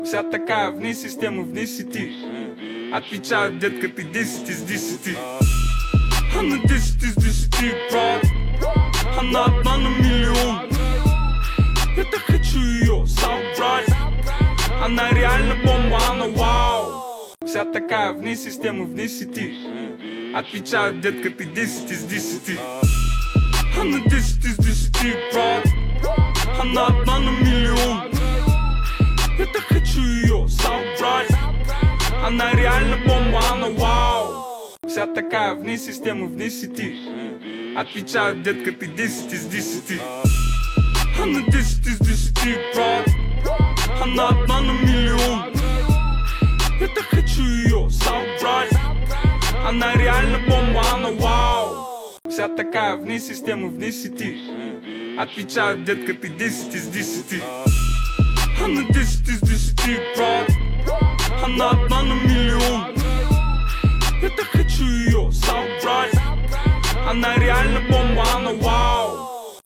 Вся такая вне системы, вне сети. Отвечаю, детка, ты 10 из 10. Она 10 из 10, брат. Она одна на миллион. Я так хочу ее собрать. Она реально бомба, она вау. Вся такая вне системы, вне сети. Отвечаю, детка, ты 10 из 10. Она 10 из 10, брат. Она одна на миллион. Я так хочу ее собрать. Она реально бомба, она вау. Вся такая вне системы, вне сети. Отвечаю, детка, ты 10 из 10. Она 10 из 10, брат. Она одна на миллион. Я так хочу ее собрать. Она реально бомба, она вау. Вся такая вне системы, вне сети. Отвечаю, детка, ты 10 из 10. Она 10 из 10, брат. Она одна на миллион. Я так хочу ее собрать. Она реально бомба, она вау.